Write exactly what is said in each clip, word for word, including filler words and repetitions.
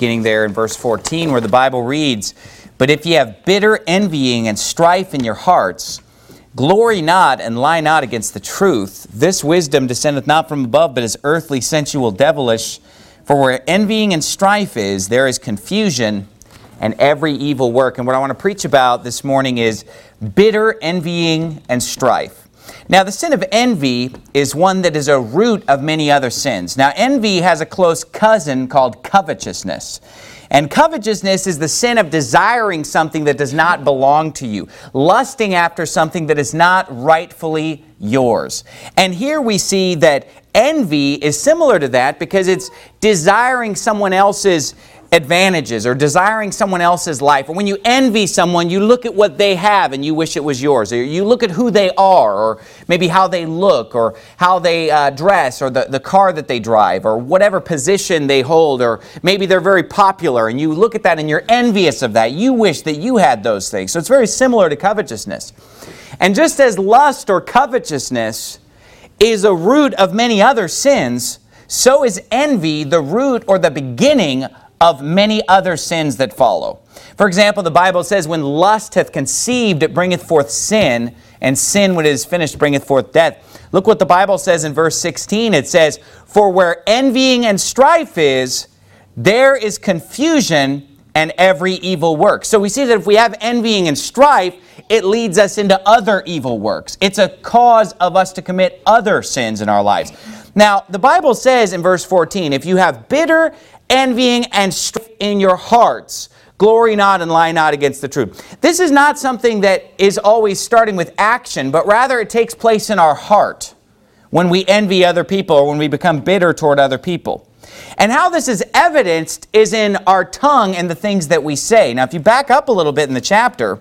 beginning there in verse fourteen, where the Bible reads, "But if ye have bitter envying and strife in your hearts, glory not and lie not against the truth. This wisdom descendeth not from above, but is earthly, sensual, devilish. For where envying and strife is, there is confusion and every evil work." And what I want to preach about this morning is bitter envying and strife. Now, the sin of envy is one that is a root of many other sins. Now, envy has a close cousin called covetousness. And covetousness is the sin of desiring something that does not belong to you, lusting after something that is not rightfully yours. And here we see that envy is similar to that because it's desiring someone else's advantages or desiring someone else's life. Or when you envy someone, you look at what they have and you wish it was yours. Or you look at who they are, or maybe how they look, or how they uh, dress, or the, the car that they drive, or whatever position they hold, or maybe they're very popular and you look at that and you're envious of that. You wish that you had those things. So it's very similar to covetousness. And just as lust or covetousness is a root of many other sins, so is envy the root or the beginning of many other sins that follow. For example, the Bible says, "When lust hath conceived, it bringeth forth sin, and sin, when it is finished, bringeth forth death." Look what the Bible says in verse sixteen. It says, "For where envying and strife is, there is confusion and every evil work." So we see that if we have envying and strife, it leads us into other evil works. It's a cause of us to commit other sins in our lives. Now, the Bible says in verse fourteen, "If you have bitter envying and strife in your hearts, glory not and lie not against the truth." This is not something that is always starting with action, but rather it takes place in our heart when we envy other people or when we become bitter toward other people. And how this is evidenced is in our tongue and the things that we say. Now, if you back up a little bit in the chapter,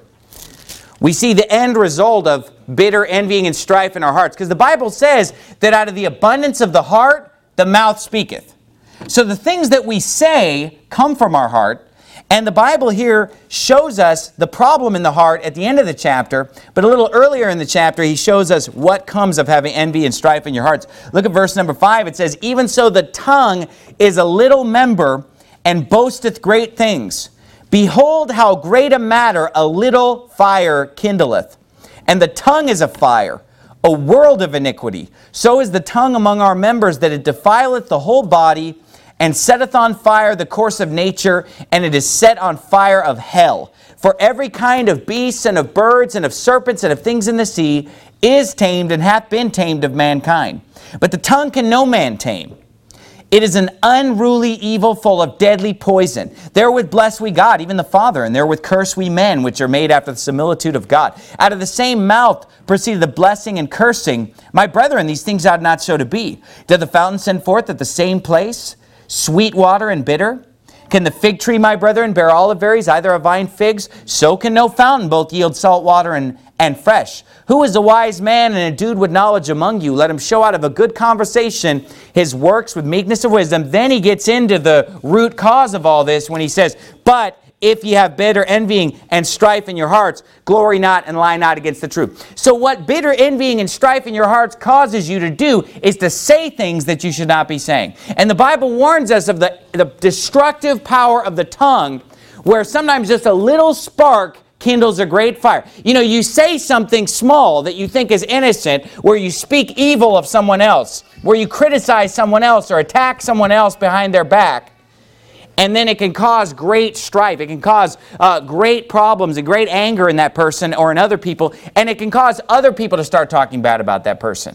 we see the end result of bitter envying and strife in our hearts. Because the Bible says that out of the abundance of the heart, the mouth speaketh. So the things that we say come from our heart. And the Bible here shows us the problem in the heart at the end of the chapter. But a little earlier in the chapter, he shows us what comes of having envy and strife in your hearts. Look at verse number five. It says, "Even so the tongue is a little member, and boasteth great things. Behold, how great a matter a little fire kindleth. And the tongue is a fire, a world of iniquity. So is the tongue among our members, that it defileth the whole body, and setteth on fire the course of nature, and it is set on fire of hell. For every kind of beasts, and of birds, and of serpents, and of things in the sea is tamed, and hath been tamed of mankind. But the tongue can no man tame. It is an unruly evil, full of deadly poison. Therewith bless we God, even the Father, and therewith curse we men, which are made after the similitude of God. Out of the same mouth proceeded the blessing and cursing. My brethren, these things ought not so to be. Doth the fountain send forth at the same place sweet water and bitter? Can the fig tree, my brethren, bear olive berries, either of vine figs? So can no fountain both yield salt water and, and fresh. Who is a wise man and endued with knowledge among you? Let him show out of a good conversation his works with meekness of wisdom." Then he gets into the root cause of all this when he says, "But if ye have bitter envying and strife in your hearts, glory not and lie not against the truth." So what bitter envying and strife in your hearts causes you to do is to say things that you should not be saying. And the Bible warns us of the, the destructive power of the tongue, where sometimes just a little spark kindles a great fire. You know, you say something small that you think is innocent, where you speak evil of someone else, where you criticize someone else or attack someone else behind their back. And then it can cause great strife. It can cause uh, great problems and great anger in that person or in other people. And it can cause other people to start talking bad about that person.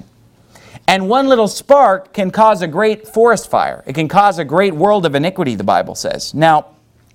And one little spark can cause a great forest fire. It can cause a great world of iniquity, the Bible says. Now,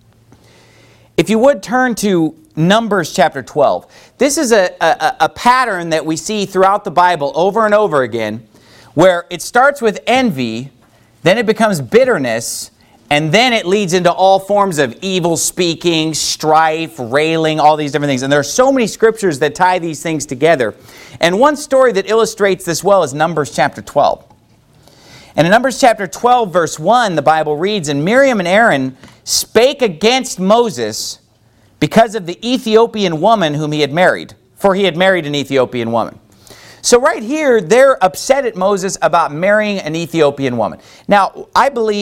if you would turn to Numbers chapter twelve. This is a, a, a pattern that we see throughout the Bible over and over again, where it starts with envy, then it becomes bitterness, and then it leads into all forms of evil speaking, strife, railing, all these different things. And there are so many scriptures that tie these things together. And one story that illustrates this well is Numbers chapter twelve. And in Numbers chapter twelve, verse one, the Bible reads, "And Miriam and Aaron spake against Moses because of the Ethiopian woman whom he had married." For he had married an Ethiopian woman. So right here, they're upset at Moses about marrying an Ethiopian woman. Now, I believe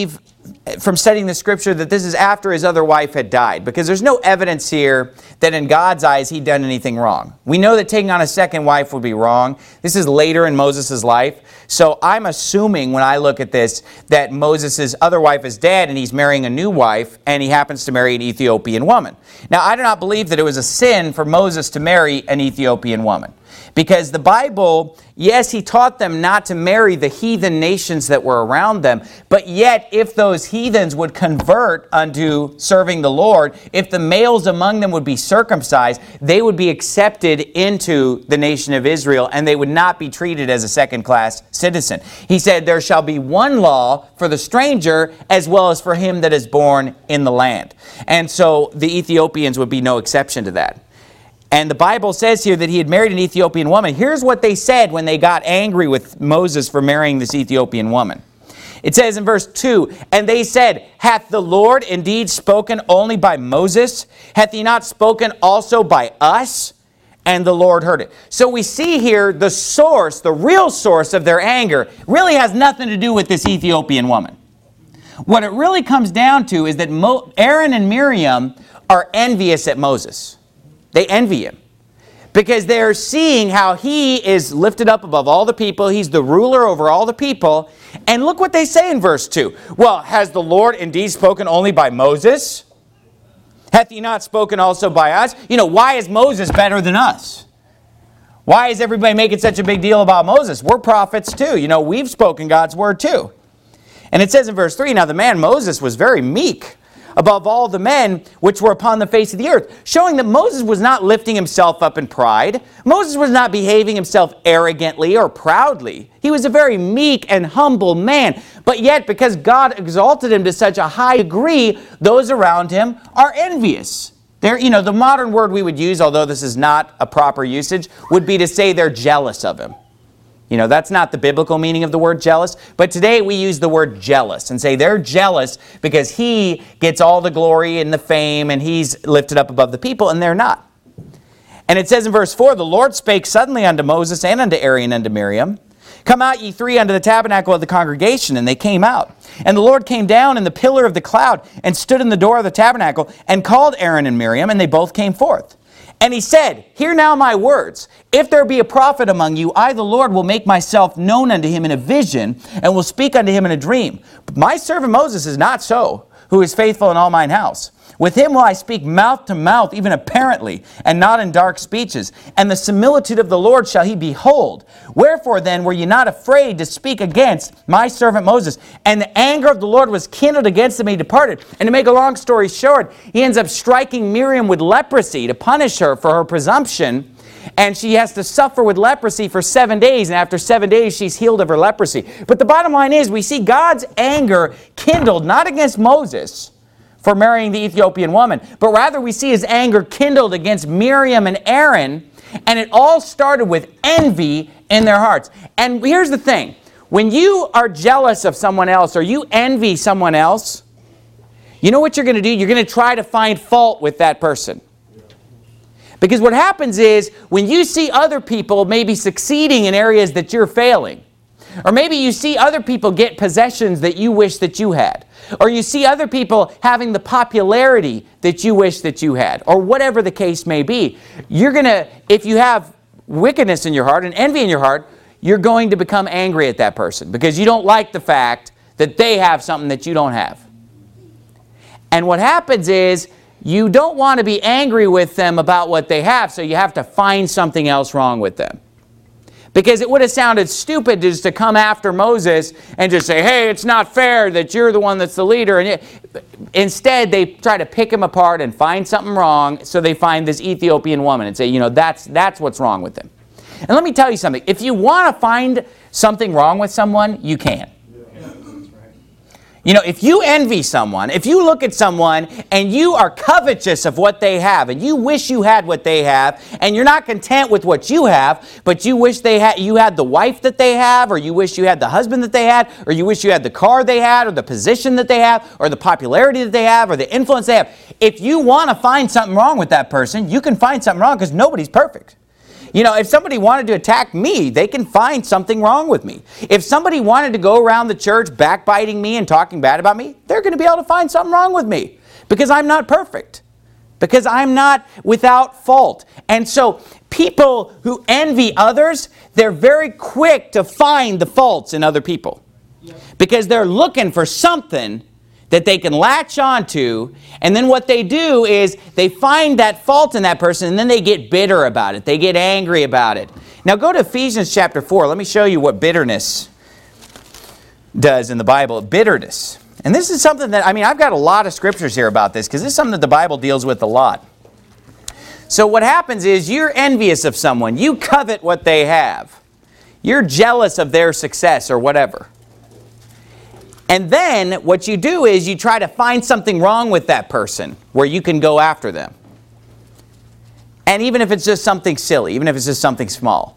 from studying the scripture that this is after his other wife had died, because there's no evidence here that in God's eyes he'd done anything wrong. We know that taking on a second wife would be wrong. This is later in Moses' life. So I'm assuming when I look at this that Moses' other wife is dead and he's marrying a new wife, and he happens to marry an Ethiopian woman. Now, I do not believe that it was a sin for Moses to marry an Ethiopian woman. Because the Bible, yes, he taught them not to marry the heathen nations that were around them, but yet if those heathens would convert unto serving the Lord, if the males among them would be circumcised, they would be accepted into the nation of Israel, and they would not be treated as a second-class citizen. He said, there shall be one law for the stranger as well as for him that is born in the land. And so the Ethiopians would be no exception to that. And the Bible says here that he had married an Ethiopian woman. Here's what they said when they got angry with Moses for marrying this Ethiopian woman. It says in verse two, and they said, hath the Lord indeed spoken only by Moses? Hath he not spoken also by us? And the Lord heard it. So we see here the source, the real source of their anger really has nothing to do with this Ethiopian woman. What it really comes down to is that Mo- Aaron and Miriam are envious at Moses. They envy him because they're seeing how he is lifted up above all the people. He's the ruler over all the people. And look what they say in verse two. Well, has the Lord indeed spoken only by Moses? Hath he not spoken also by us? You know, why is Moses better than us? Why is everybody making such a big deal about Moses? We're prophets too. You know, we've spoken God's word too. And it says in verse three, now the man Moses was very meek above all the men which were upon the face of the earth, showing that Moses was not lifting himself up in pride. Moses was not behaving himself arrogantly or proudly. He was a very meek and humble man. But yet, because God exalted him to such a high degree, those around him are envious. They're, you know, the modern word we would use, although this is not a proper usage, would be to say they're jealous of him. You know, that's not the biblical meaning of the word jealous. But today we use the word jealous and say they're jealous because he gets all the glory and the fame and he's lifted up above the people, and they're not. And it says in verse four, the Lord spake suddenly unto Moses and unto Aaron and unto Miriam, come out ye three unto the tabernacle of the congregation. And they came out. And the Lord came down in the pillar of the cloud and stood in the door of the tabernacle and called Aaron and Miriam, and they both came forth. And he said, hear now my words. If there be a prophet among you, I, the Lord, will make myself known unto him in a vision, and will speak unto him in a dream. But my servant Moses is not so, who is faithful in all mine house. With him will I speak mouth to mouth, even apparently, and not in dark speeches. And the similitude of the Lord shall he behold. Wherefore then were ye not afraid to speak against my servant Moses? And the anger of the Lord was kindled against him, and he departed. And to make a long story short, he ends up striking Miriam with leprosy to punish her for her presumption. And she has to suffer with leprosy for seven days. And after seven days, she's healed of her leprosy. But the bottom line is, we see God's anger kindled not against Moses for marrying the Ethiopian woman, but rather we see his anger kindled against Miriam and Aaron, and it all started with envy in their hearts. And here's the thing. When you are jealous of someone else or you envy someone else, you know what you're going to do? You're going to try to find fault with that person. Because what happens is, when you see other people maybe succeeding in areas that you're failing, or maybe you see other people get possessions that you wish that you had, or you see other people having the popularity that you wish that you had, or whatever the case may be, you're going to, if you have wickedness in your heart and envy in your heart, you're going to become angry at that person because you don't like the fact that they have something that you don't have. And what happens is, you don't want to be angry with them about what they have, so you have to find something else wrong with them. Because it would have sounded stupid just to come after Moses and just say, hey, it's not fair that you're the one that's the leader. And instead, they try to pick him apart and find something wrong, so they find this Ethiopian woman and say, you know, that's, that's what's wrong with them. And let me tell you something. If you want to find something wrong with someone, you can. You know, if you envy someone, if you look at someone and you are covetous of what they have, and you wish you had what they have, and you're not content with what you have, but you wish they had, you had the wife that they have, or you wish you had the husband that they had, or you wish you had the car they had, or the position that they have, or the popularity that they have, or the influence they have. If you want to find something wrong with that person, you can find something wrong because nobody's perfect. You know, if somebody wanted to attack me, they can find something wrong with me. If somebody wanted to go around the church backbiting me and talking bad about me, they're going to be able to find something wrong with me because I'm not perfect, because I'm not without fault. And so people who envy others, they're very quick to find the faults in other people because they're looking for something that they can latch onto, and then what they do is they find that fault in that person, and then they get bitter about it. They get angry about it. Now go to Ephesians chapter four. Let me show you what bitterness does in the Bible. Bitterness. And this is something that, I mean, I've got a lot of scriptures here about this, because this is something that the Bible deals with a lot. So what happens is you're envious of someone. You covet what they have. You're jealous of their success or whatever. And then what you do is you try to find something wrong with that person where you can go after them. And even if it's just something silly, even if it's just something small.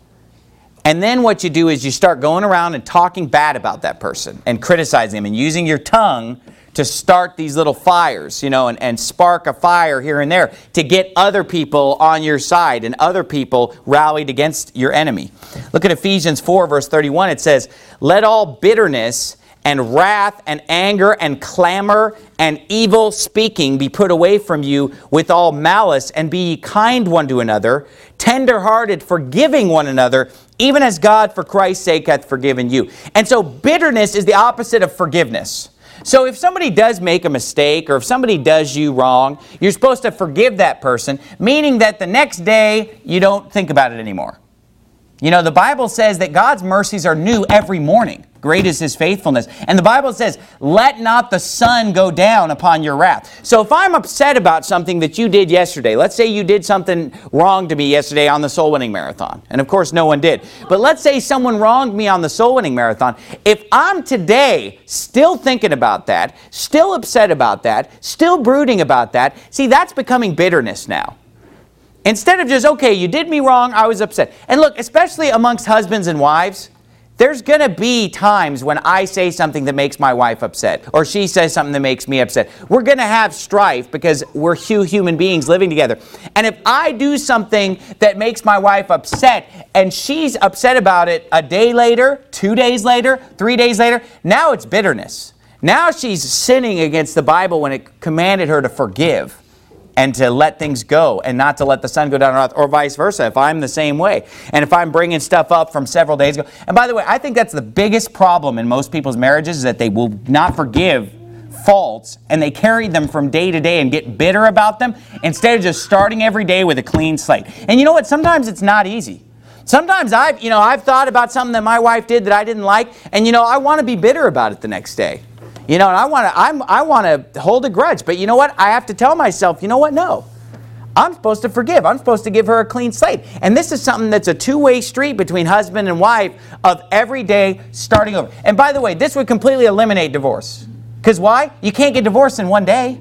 And then what you do is you start going around and talking bad about that person and criticizing them and using your tongue to start these little fires, you know, and, and spark a fire here and there to get other people on your side and other people rallied against your enemy. Look at Ephesians four verse thirty-one. It says, "Let all bitterness and wrath and anger and clamor and evil speaking be put away from you with all malice, and be ye kind one to another, tender-hearted, forgiving one another, even as God for Christ's sake hath forgiven you." And so bitterness is the opposite of forgiveness. So if somebody does make a mistake, or if somebody does you wrong, you're supposed to forgive that person, meaning that the next day you don't think about it anymore. You know, the Bible says that God's mercies are new every morning. Great is His faithfulness. And the Bible says, "Let not the sun go down upon your wrath." So if I'm upset about something that you did yesterday, let's say you did something wrong to me yesterday on the soul winning marathon. And of course no one did. But let's say someone wronged me on the soul winning marathon. If I'm today still thinking about that, still upset about that, still brooding about that, see, that's becoming bitterness now. Instead of just, okay, you did me wrong, I was upset. And look, especially amongst husbands and wives, there's going to be times when I say something that makes my wife upset, or she says something that makes me upset. We're going to have strife because we're two human beings living together. And if I do something that makes my wife upset, and she's upset about it a day later, two days later, three days later, now it's bitterness. Now she's sinning against the Bible when it commanded her to forgive and to let things go and not to let the sun go down, or vice versa, if I'm the same way. And if I'm bringing stuff up from several days ago. And by the way, I think that's the biggest problem in most people's marriages, is that they will not forgive faults, and they carry them from day to day and get bitter about them instead of just starting every day with a clean slate. And you know what? Sometimes it's not easy. Sometimes I've, you know, I've thought about something that my wife did that I didn't like, and you know, I want to be bitter about it the next day. You know, and I want to I'm I want to hold a grudge, but you know what? I have to tell myself, you know what? No. I'm supposed to forgive. I'm supposed to give her a clean slate. And this is something that's a two-way street between husband and wife, of every day starting over. And by the way, this would completely eliminate divorce. Because why? You can't get divorced in one day.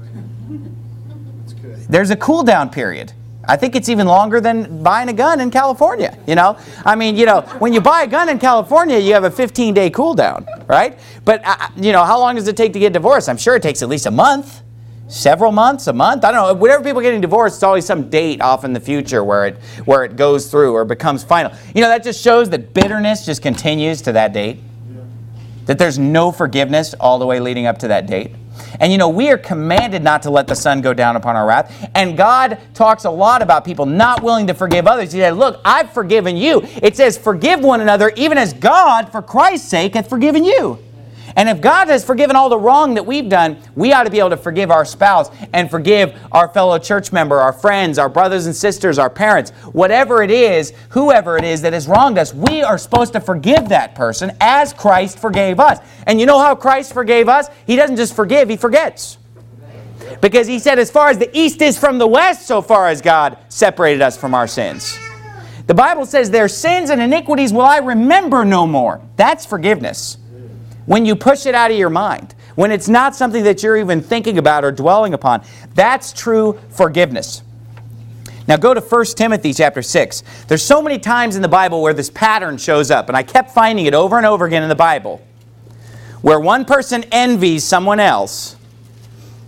There's a cool down period. I think it's even longer than buying a gun in California, you know? I mean, you know, when you buy a gun in California, you have a fifteen-day cool down, right? But, uh, you know, how long does it take to get divorced? I'm sure it takes at least a month, several months, a month. I don't know. Whenever people are getting divorced, it's always some date off in the future where it, where it goes through or becomes final. You know, that just shows that bitterness just continues to that date, that there's no forgiveness all the way leading up to that date. And you know, we are commanded not to let the sun go down upon our wrath. And God talks a lot about people not willing to forgive others. He said, look, I've forgiven you. It says, forgive one another, even as God, for Christ's sake, hath forgiven you. And if God has forgiven all the wrong that we've done, we ought to be able to forgive our spouse and forgive our fellow church member, our friends, our brothers and sisters, our parents, whatever it is, whoever it is that has wronged us. We are supposed to forgive that person as Christ forgave us. And you know how Christ forgave us? He doesn't just forgive, He forgets. Because He said, as far as the east is from the west, so far as God separated us from our sins. The Bible says, their sins and iniquities will I remember no more. That's forgiveness. When you push it out of your mind, when it's not something that you're even thinking about or dwelling upon, that's true forgiveness. Now go to First Timothy chapter six. There's so many times in the Bible where this pattern shows up, and I kept finding it over and over again in the Bible, where one person envies someone else,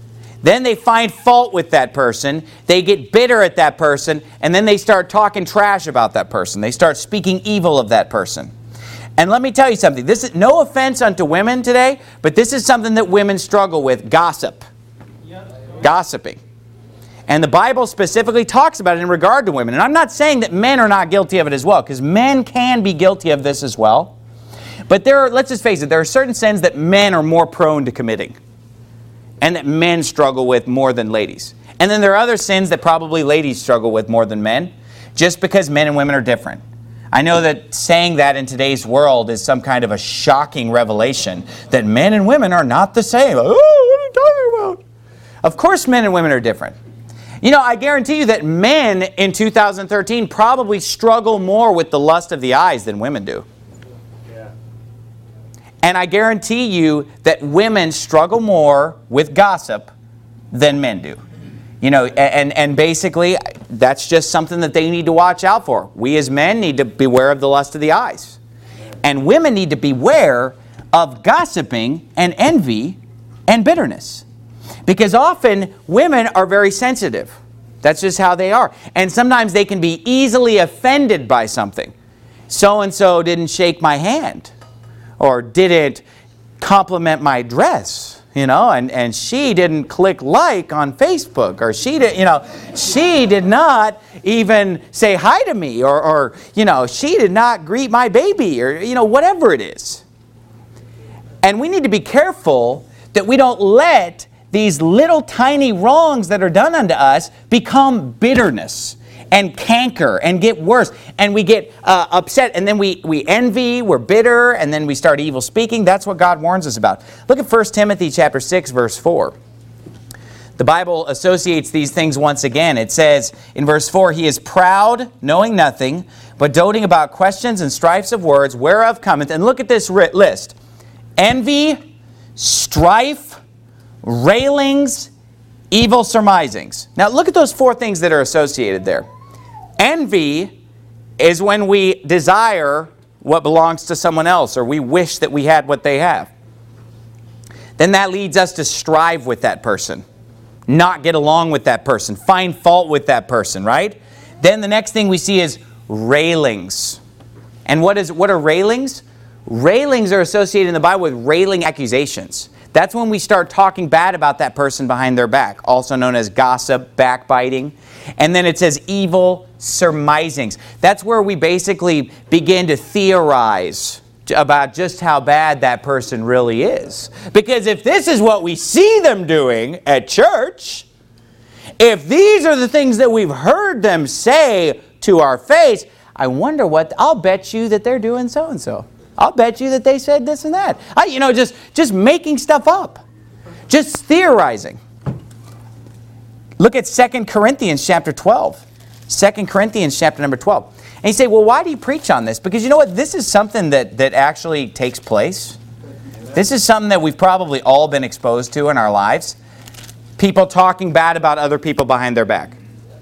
Then they find fault with that person. They get bitter at that person. And then they start talking trash about that person. They start speaking evil of that person. And let me tell you something. This is no offense unto women today, but this is something that women struggle with. Gossip. Gossiping. And the Bible specifically talks about it in regard to women. And I'm not saying that men are not guilty of it as well, because men can be guilty of this as well. But there are, let's just face it, there are certain sins that men are more prone to committing, and that men struggle with more than ladies. And then there are other sins that probably ladies struggle with more than men, just because men and women are different. I know that saying that in today's world is some kind of a shocking revelation, that men and women are not the same. Oh, what are you talking about? Of course men and women are different. You know, I guarantee you that men in two thousand thirteen probably struggle more with the lust of the eyes than women do. And I guarantee you that women struggle more with gossip than men do. You know, and, and basically, that's just something that they need to watch out for. We as men need to beware of the lust of the eyes. And women need to beware of gossiping and envy and bitterness. Because often, women are very sensitive. That's just how they are. And sometimes they can be easily offended by something. So-and-so didn't shake my hand, or didn't compliment my dress, you know, and, and she didn't click like on Facebook, or she did, you know, she did not even say hi to me, or, or, you know, she did not greet my baby, or, you know, whatever it is. And we need to be careful that we don't let these little tiny wrongs that are done unto us become bitterness and canker and get worse. And we get uh, upset, and then we, we envy, we're bitter, and then we start evil speaking. That's what God warns us about. Look at First Timothy chapter six, verse four. The Bible associates these things once again. It says in verse four, "He is proud, knowing nothing, but doting about questions and strifes of words, whereof cometh," and look at this list: envy, strife, railings, evil surmisings. Now look at those four things that are associated there. Envy is when we desire what belongs to someone else, or we wish that we had what they have. Then that leads us to strive with that person, not get along with that person, find fault with that person, right? Then the next thing we see is railings. And what is what are railings? Railings are associated in the Bible with railing accusations. That's when we start talking bad about that person behind their back, also known as gossip, backbiting. And then it says evil surmisings. That's where we basically begin to theorize about just how bad that person really is. Because if this is what we see them doing at church, if these are the things that we've heard them say to our face, I wonder what, I'll bet you that they're doing so-and-so. I'll bet you that they said this and that. I, you know, just, just making stuff up. Just theorizing. Look at Second Corinthians chapter twelve. Second Corinthians chapter number twelve. And you say, well, why do you preach on this? Because you know what? This is something that, that actually takes place. This is something that we've probably all been exposed to in our lives. People talking bad about other people behind their back.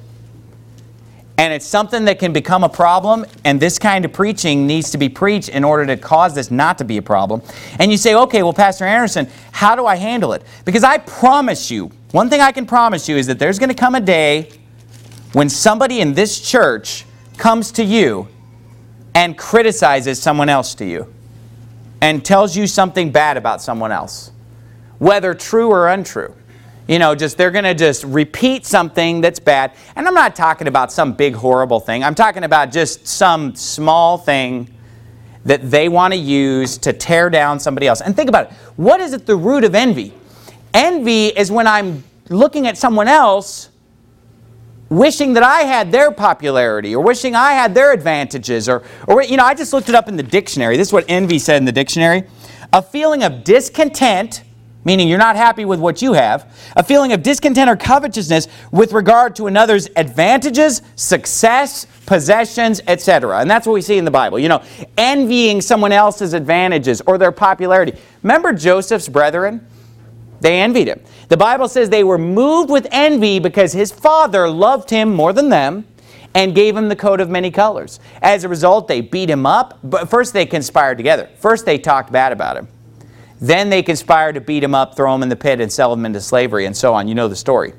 And it's something that can become a problem, and this kind of preaching needs to be preached in order to cause this not to be a problem. And you say, okay, well, Pastor Anderson, how do I handle it? Because I promise you, one thing I can promise you is that there's going to come a day when somebody in this church comes to you and criticizes someone else to you and tells you something bad about someone else, whether true or untrue. You know, just they're going to just repeat something that's bad. And I'm not talking about some big horrible thing. I'm talking about just some small thing that they want to use to tear down somebody else. And think about it. What is at the root of envy? Envy is when I'm looking at someone else wishing that I had their popularity, or wishing I had their advantages, or, or you know, I just looked it up in the dictionary. This is what envy said in the dictionary. A feeling of discontent, meaning you're not happy with what you have, a feeling of discontent or covetousness with regard to another's advantages, success, possessions, et cetera. And that's what we see in the Bible. You know, envying someone else's advantages or their popularity. Remember Joseph's brethren? They envied him. The Bible says they were moved with envy because his father loved him more than them and gave him the coat of many colors. As a result, they beat him up. But first they conspired together. First they talked bad about him. Then they conspire to beat him up, throw him in the pit, and sell him into slavery, and so on. You know the story.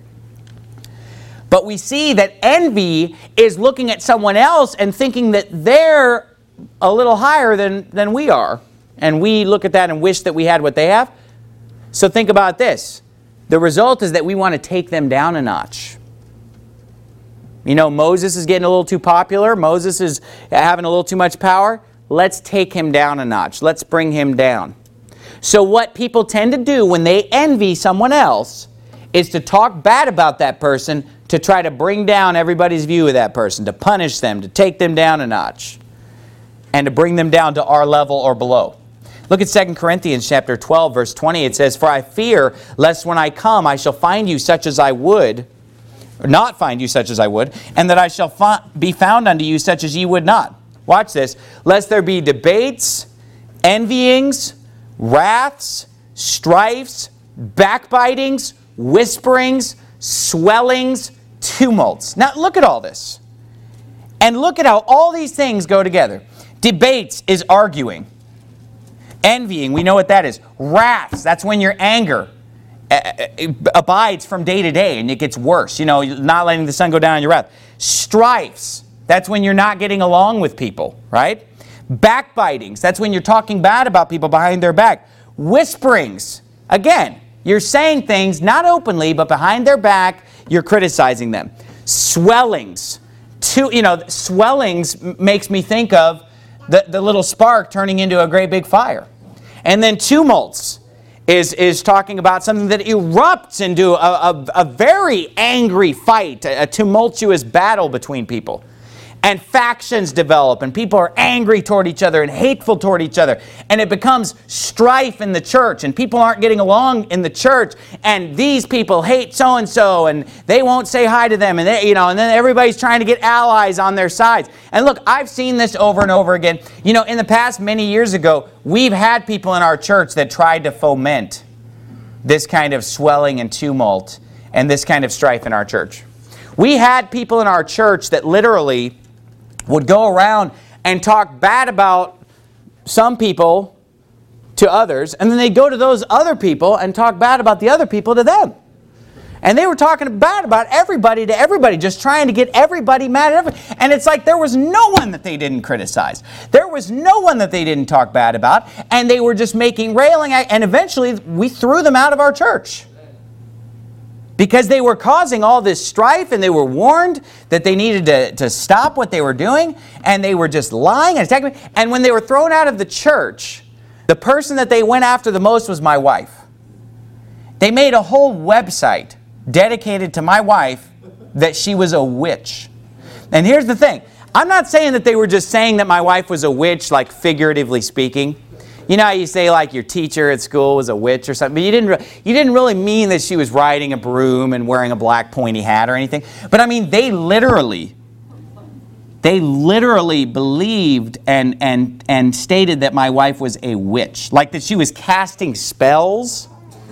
But we see that envy is looking at someone else and thinking that they're a little higher than, than we are. And we look at that and wish that we had what they have. So think about this. The result is that we want to take them down a notch. You know, Moses is getting a little too popular. Moses is having a little too much power. Let's take him down a notch. Let's bring him down. So what people tend to do when they envy someone else is to talk bad about that person to try to bring down everybody's view of that person, to punish them, to take them down a notch, and to bring them down to our level or below. Look at Second Corinthians chapter twelve, verse twenty. It says, "For I fear lest when I come I shall find you such as I would, or not find you such as I would, and that I shall fi- be found unto you such as ye would not." Watch this. "Lest there be debates, envyings, wraths, strifes, backbitings, whisperings, swellings, tumults." Now look at all this. And look at how all these things go together. Debates is arguing. Envying, we know what that is. Wraths, that's when your anger abides from day to day and it gets worse. You know, not letting the sun go down on your wrath. Strifes, that's when you're not getting along with people, right? Backbitings, that's when you're talking bad about people behind their back. Whisperings, again, you're saying things not openly, but behind their back, you're criticizing them. Swellings, to, you know, swellings makes me think of the, the little spark turning into a great big fire. And then tumults is, is talking about something that erupts into a, a, a very angry fight, a, a tumultuous battle between people. And factions develop, and people are angry toward each other and hateful toward each other. And it becomes strife in the church, and people aren't getting along in the church. And these people hate so-and-so, and they won't say hi to them. And they, you know, and then everybody's trying to get allies on their sides. And look, I've seen this over and over again. You know, in the past, many years ago, we've had people in our church that tried to foment this kind of swelling and tumult and this kind of strife in our church. We had people in our church that literally would go around and talk bad about some people to others, and then they'd go to those other people and talk bad about the other people to them. And they were talking bad about everybody to everybody, just trying to get everybody mad at everybody. And it's like there was no one that they didn't criticize. There was no one that they didn't talk bad about, and they were just making railing, and eventually we threw them out of our church. Because they were causing all this strife, and they were warned that they needed to, to stop what they were doing, and they were just lying and attacking me. And when they were thrown out of the church, the person that they went after the most was my wife. They made a whole website dedicated to my wife that she was a witch. And here's the thing. I'm not saying that they were just saying that my wife was a witch, like figuratively speaking. You know how you say like your teacher at school was a witch or something, but you didn't, re- you didn't really mean that she was riding a broom and wearing a black pointy hat or anything. But I mean, they literally, they literally believed and, and, and stated that my wife was a witch. Like that she was casting spells.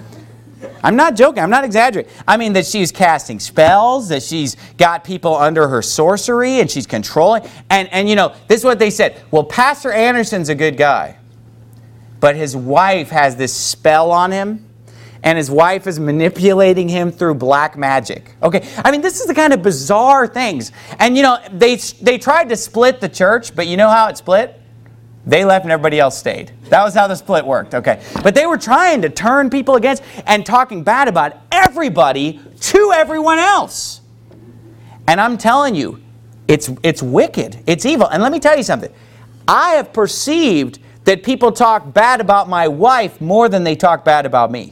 I'm not joking. I'm not exaggerating. I mean that she's casting spells, that she's got people under her sorcery, and she's controlling. And, and you know, this is what they said. Well, Pastor Anderson's a good guy, but his wife has this spell on him, and his wife is manipulating him through black magic. Okay, I mean, this is the kind of bizarre things. And, you know, they, they tried to split the church, but you know how it split? They left and everybody else stayed. That was how the split worked, okay? But they were trying to turn people against and talking bad about everybody to everyone else. And I'm telling you, it's, it's wicked. It's evil. And let me tell you something. I have perceived that people talk bad about my wife more than they talk bad about me.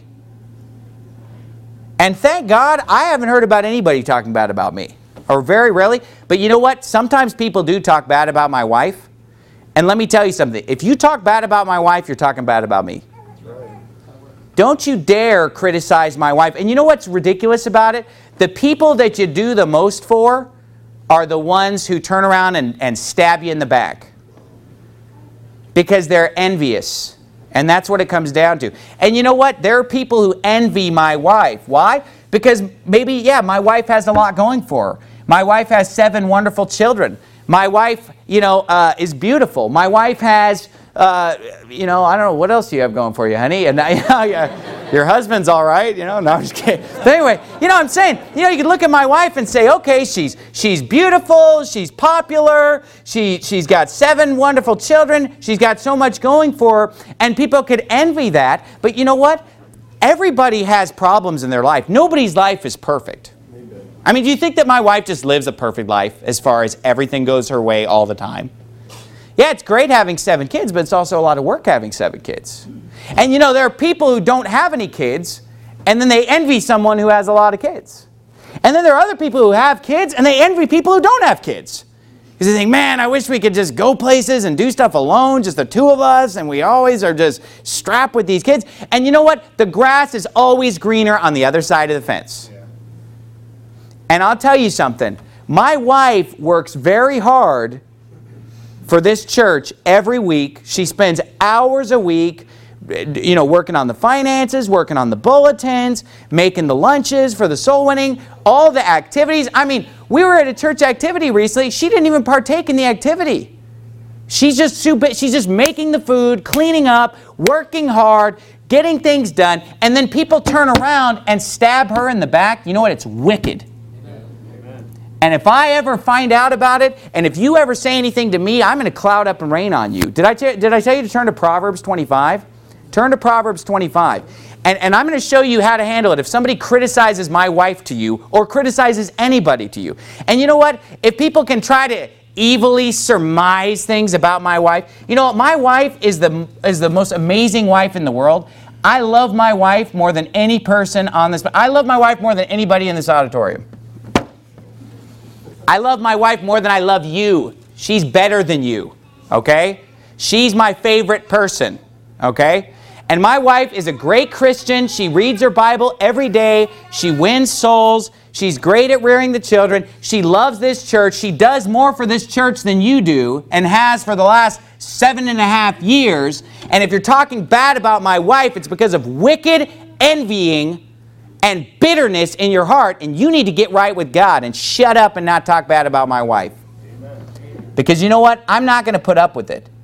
And thank God, I haven't heard about anybody talking bad about me. Or very rarely. But you know what? Sometimes people do talk bad about my wife. And let me tell you something. If you talk bad about my wife, you're talking bad about me. Don't you dare criticize my wife. And you know what's ridiculous about it? The people that you do the most for are the ones who turn around and, and stab you in the back. Because they're envious. And that's what it comes down to. And you know what? There are people who envy my wife. Why? Because maybe, yeah, my wife has a lot going for her. My wife has seven wonderful children. My wife, you know, uh, is beautiful. My wife has uh, you know, I don't know, what else do you have going for you, honey? And I, your husband's all right, you know. No, I'm just kidding. But anyway, you know what I'm saying? You know, you can look at my wife and say, okay, she's she's beautiful, she's popular, she, she's got seven wonderful children, she's got so much going for her, and people could envy that. But you know what? Everybody has problems in their life. Nobody's life is perfect. I mean, do you think that my wife just lives a perfect life as far as everything goes her way all the time? Yeah, it's great having seven kids, but it's also a lot of work having seven kids. And you know, there are people who don't have any kids, and then they envy someone who has a lot of kids. And then there are other people who have kids, and they envy people who don't have kids. Because they think, man, I wish we could just go places and do stuff alone, just the two of us, and we always are just strapped with these kids. And you know what? The grass is always greener on the other side of the fence. Yeah. And I'll tell you something. My wife works very hard for this church every week. She spends hours a week, you know, working on the finances, working on the bulletins, making the lunches for the soul winning, all the activities. I mean, we were at a church activity recently. She didn't even partake in the activity. She's just she's just making the food, cleaning up, working hard, getting things done, and then people turn around and stab her in the back. You know what? It's wicked. And if I ever find out about it, and if you ever say anything to me, I'm going to cloud up and rain on you. Did I, did I tell you to turn to Proverbs twenty-five? Turn to Proverbs twenty-five. And, and I'm going to show you how to handle it if somebody criticizes my wife to you or criticizes anybody to you. And you know what? If people can try to evilly surmise things about my wife, you know what? My wife is the, is the most amazing wife in the world. I love my wife more than any person on this. I love my wife more than anybody in this auditorium. I love my wife more than I love you. She's better than you, okay? She's my favorite person, okay? And my wife is a great Christian. She reads her Bible every day. She wins souls. She's great at rearing the children. She loves this church. She does more for this church than you do and has for the last seven and a half years. And if you're talking bad about my wife, it's because of wicked envying and bitterness in your heart, and you need to get right with God and shut up and not talk bad about my wife. Amen. Because you know what? I'm not going to put up with it.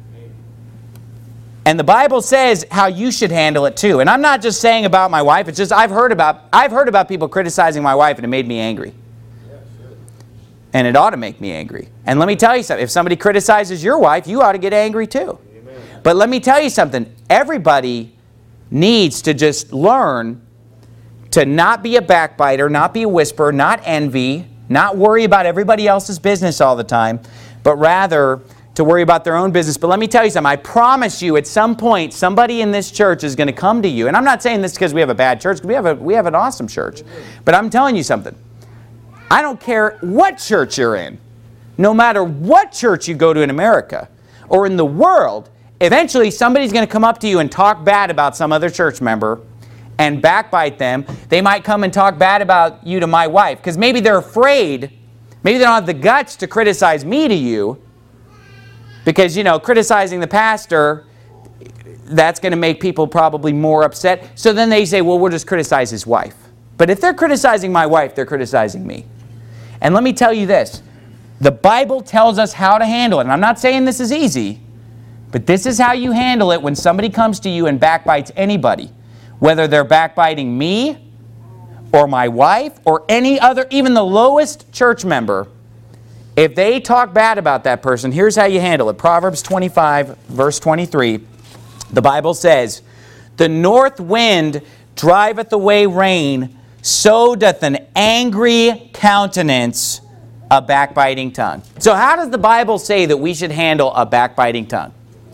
And the Bible says how you should handle it too. And I'm not just saying about my wife. It's just I've heard about I've heard about people criticizing my wife, and it made me angry. Yeah, sure. And it ought to make me angry. And let me tell you something. If somebody criticizes your wife, you ought to get angry too. Amen. But let me tell you something. Everybody needs to just learn to not be a backbiter, not be a whisperer, not envy, not worry about everybody else's business all the time, but rather to worry about their own business. But let me tell you something. I promise you at some point somebody in this church is going to come to you. And I'm not saying this because we have a bad church. We have, a, we have an awesome church. But I'm telling you something. I don't care what church you're in. No matter what church you go to in America or in the world, eventually somebody's going to come up to you and talk bad about some other church member and backbite them. They might come and talk bad about you to my wife because maybe they're afraid, maybe they don't have the guts to criticize me to you because, you know, criticizing the pastor, that's going to make people probably more upset. So then they say, well, we'll just criticize his wife. But if they're criticizing my wife, they're criticizing me. And let me tell you this, the Bible tells us how to handle it. And I'm not saying this is easy, but this is how you handle it when somebody comes to you and backbites anybody. Whether they're backbiting me or my wife or any other, even the lowest church member, if they talk bad about that person, here's how you handle it. Proverbs twenty-five, verse twenty-three, the Bible says, the north wind driveth away rain, so doth an angry countenance a backbiting tongue. So how does the Bible say that we should handle a backbiting tongue?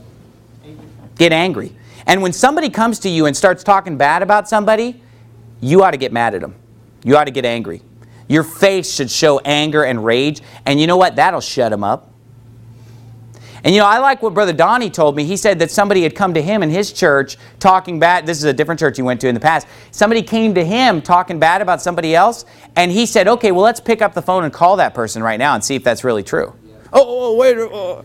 Get angry. And when somebody comes to you and starts talking bad about somebody, you ought to get mad at them. You ought to get angry. Your face should show anger and rage. And you know what? That'll shut them up. And you know, I like what Brother Donnie told me. He said that somebody had come to him in his church talking bad. This is a different church he went to in the past. Somebody came to him talking bad about somebody else. And he said, okay, well, let's pick up the phone and call that person right now and see if that's really true. Yeah. Oh, oh, wait. Oh.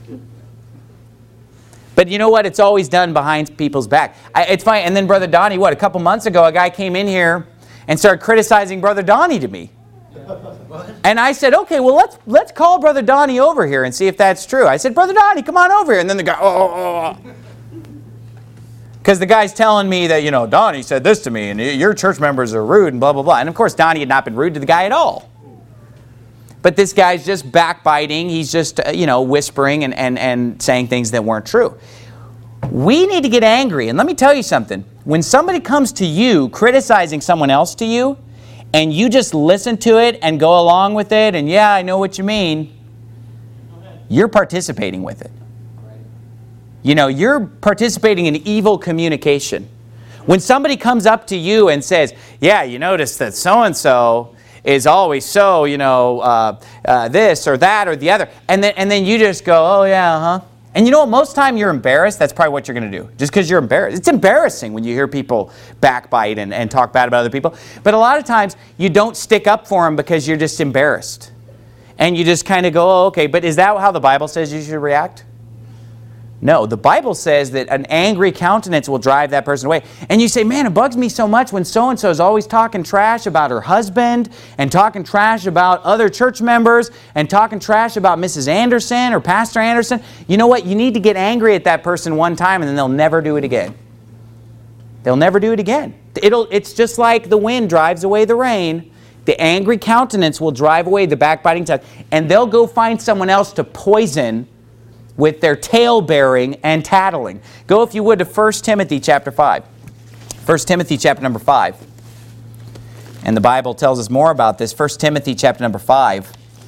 But you know what? It's always done behind people's back. I, it's fine. And then Brother Donnie, what, a couple months ago, a guy came in here and started criticizing Brother Donnie to me. And I said, okay, well, let's let's call Brother Donnie over here and see if that's true. I said, Brother Donnie, come on over here. And then the guy, oh, oh, oh. Because the guy's telling me that, you know, Donnie said this to me, and your church members are rude, and blah, blah, blah. And of course, Donnie had not been rude to the guy at all. But this guy's just backbiting. He's just, uh, you know, whispering and, and, and saying things that weren't true. We need to get angry. And let me tell you something. When somebody comes to you criticizing someone else to you, and you just listen to it and go along with it, and yeah, I know what you mean, you're participating with it. You know, you're participating in evil communication. When somebody comes up to you and says, yeah, you notice that so-and-so is always so, you know, uh, uh, this or that or the other. And then, and then you just go, oh, yeah, huh? And you know what? Most time you're embarrassed. That's probably what you're going to do. Just because you're embarrassed. It's embarrassing when you hear people backbite and, and talk bad about other people. But a lot of times you don't stick up for them because you're just embarrassed. And you just kind of go, oh, okay. But is that how the Bible says you should react? No, the Bible says that an angry countenance will drive that person away. And you say, man, it bugs me so much when so-and-so is always talking trash about her husband and talking trash about other church members and talking trash about Missus Anderson or Pastor Anderson. You know what? You need to get angry at that person one time and then they'll never do it again. They'll never do it again. It'll, it's just like the wind drives away the rain. The angry countenance will drive away the backbiting tongue. And they'll go find someone else to poison with their tale-bearing and tattling. Go, if you would, to First Timothy chapter five. First Timothy chapter number five. And the Bible tells us more about this. First Timothy chapter number five.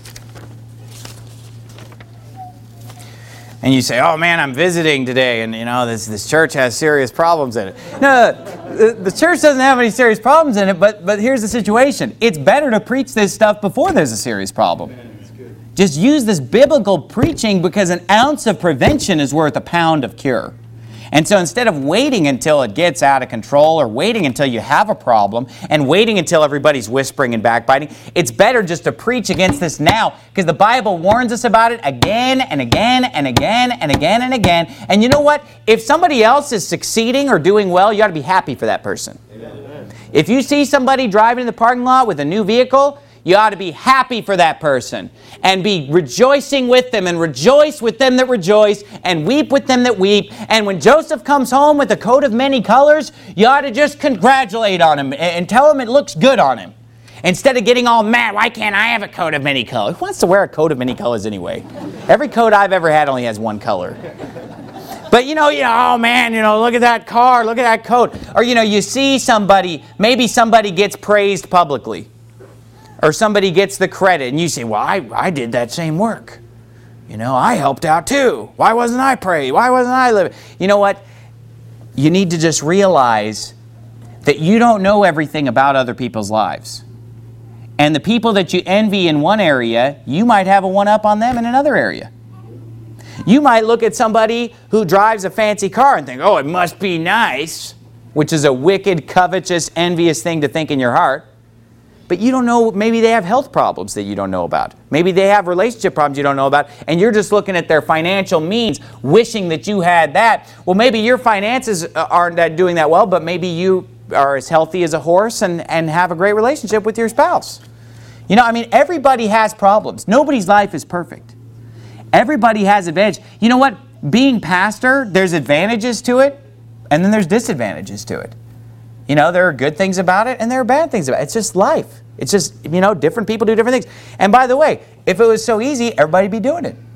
And you say, oh man, I'm visiting today, and you know, this, this church has serious problems in it. No, the, the church doesn't have any serious problems in it, but, but here's the situation. It's better to preach this stuff before there's a serious problem. Just use this biblical preaching because an ounce of prevention is worth a pound of cure. And so instead of waiting until it gets out of control or waiting until you have a problem and waiting until everybody's whispering and backbiting, it's better just to preach against this now because the Bible warns us about it again and again and again and again and again. And you know what? If somebody else is succeeding or doing well, you ought to be happy for that person. Amen. If you see somebody driving in the parking lot with a new vehicle, you ought to be happy for that person and be rejoicing with them and rejoice with them that rejoice and weep with them that weep. And when Joseph comes home with a coat of many colors, you ought to just congratulate on him and tell him it looks good on him. Instead of getting all mad, why can't I have a coat of many colors? Who wants to wear a coat of many colors anyway? Every coat I've ever had only has one color. But you know, you know, oh man, you know, look at that car, look at that coat. Or you know, you see somebody, maybe somebody gets praised publicly. Or somebody gets the credit and you say, well, I, I did that same work. You know, I helped out too. Why wasn't I praying? Why wasn't I living? You know what? You need to just realize that you don't know everything about other people's lives. And the people that you envy in one area, you might have a one-up on them in another area. You might look at somebody who drives a fancy car and think, oh, it must be nice, which is a wicked, covetous, envious thing to think in your heart. But you don't know, maybe they have health problems that you don't know about. Maybe they have relationship problems you don't know about, and you're just looking at their financial means, wishing that you had that. Well, maybe your finances aren't that doing that well, but maybe you are as healthy as a horse and, and have a great relationship with your spouse. You know, I mean, everybody has problems. Nobody's life is perfect. Everybody has advantage. You know what? Being pastor, there's advantages to it, and then there's disadvantages to it. You know, there are good things about it and there are bad things about it. It's just life. It's just, you know, different people do different things. And by the way, if it was so easy, everybody'd be doing it.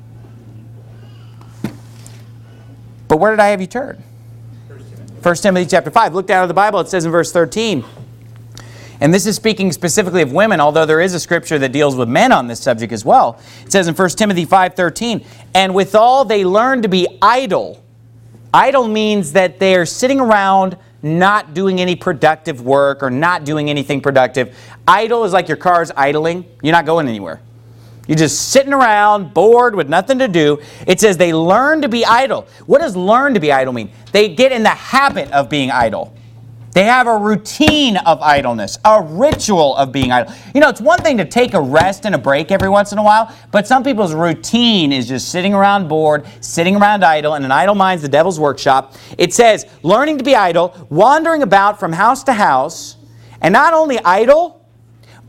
But where did I have you turn? First Timothy chapter five. Look down at the Bible. It says in verse thirteen. And this is speaking specifically of women, although there is a scripture that deals with men on this subject as well. It says in First Timothy five thirteen, and withal they learn to be idle. Idle means that they are sitting around not doing any productive work or not doing anything productive. Idle is like your car's idling. You're not going anywhere. You're just sitting around, bored, with nothing to do. It says they learn to be idle. What does learn to be idle mean? They get in the habit of being idle. They have a routine of idleness, a ritual of being idle. You know, it's one thing to take a rest and a break every once in a while, but some people's routine is just sitting around bored, sitting around idle, and an idle mind's the devil's workshop. It says, learning to be idle, wandering about from house to house, and not only idle,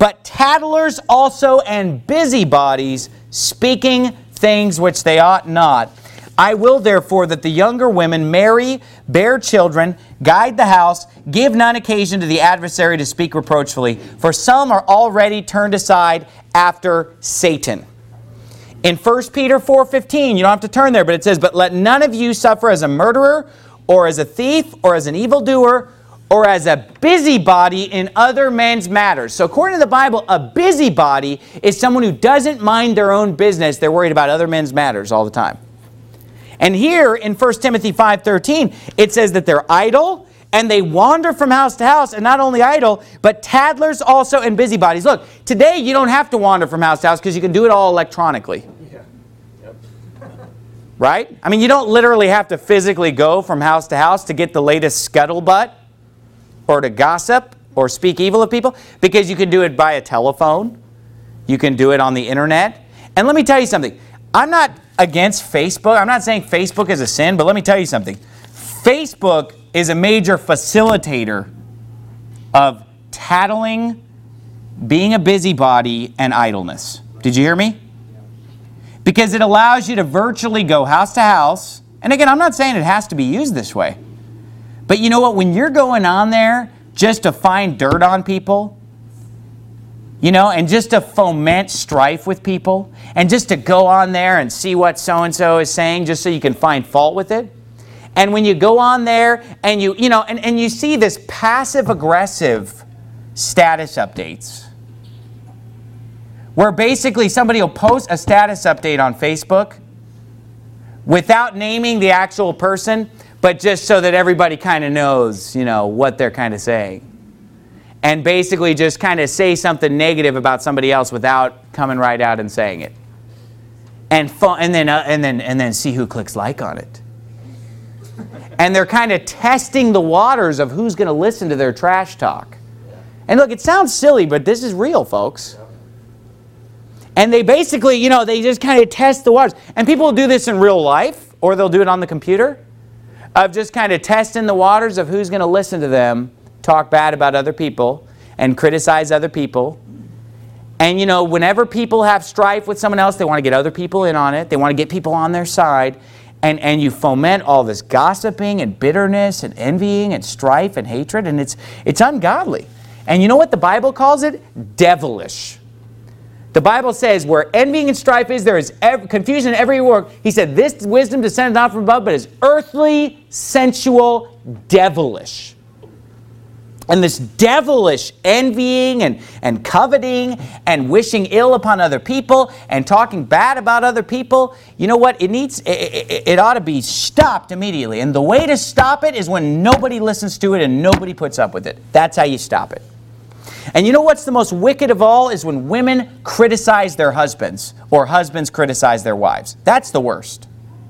but tattlers also and busybodies, speaking things which they ought not. I will therefore that the younger women marry, bear children, guide the house, give none occasion to the adversary to speak reproachfully, for some are already turned aside after Satan. In First Peter four fifteen, you don't have to turn there, but it says, but let none of you suffer as a murderer, or as a thief, or as an evildoer, or as a busybody in other men's matters. So according to the Bible, a busybody is someone who doesn't mind their own business. They're worried about other men's matters all the time. And here in First Timothy five thirteen, it says that they're idle, and they wander from house to house, and not only idle, but tattlers also and busybodies. Look, today you don't have to wander from house to house because you can do it all electronically. Yeah. Yep. Right? I mean, you don't literally have to physically go from house to house to get the latest scuttlebutt or to gossip or speak evil of people, because you can do it by a telephone. You can do it on the internet. And let me tell you something. I'm not against Facebook. I'm not saying Facebook is a sin, but let me tell you something. Facebook is a major facilitator of tattling, being a busybody, and idleness. Did you hear me? Because it allows you to virtually go house to house. And again, I'm not saying it has to be used this way. But you know what? When you're going on there just to find dirt on people, you know, and just to foment strife with people, and just to go on there and see what so-and-so is saying just so you can find fault with it. And when you go on there and you, you know, and, and you see this passive-aggressive status updates, where basically somebody will post a status update on Facebook without naming the actual person, but just so that everybody kind of knows, you know, what they're kind of saying. And basically just kind of say something negative about somebody else without coming right out and saying it. And fo- and then uh, and then and then see who clicks like on it. And they're kind of testing the waters of who's going to listen to their trash talk. And look, it sounds silly, but this is real, folks. And they basically, you know, they just kind of test the waters. And people will do this in real life, or they'll do it on the computer, of just kind of testing the waters of who's going to listen to them talk bad about other people and criticize other people. And, you know, whenever people have strife with someone else, they want to get other people in on it. They want to get people on their side. And, and you foment all this gossiping and bitterness and envying and strife and hatred. And it's, it's ungodly. And you know what the Bible calls it? Devilish. The Bible says where envying and strife is, there is ev- confusion in every work. He said, this wisdom descended not from above, but is earthly, sensual, devilish. And this devilish envying and, and coveting and wishing ill upon other people and talking bad about other people, you know what? It needs, it, it, it ought to be stopped immediately. And the way to stop it is when nobody listens to it and nobody puts up with it. That's how you stop it. And you know what's the most wicked of all is when women criticize their husbands or husbands criticize their wives. That's the worst.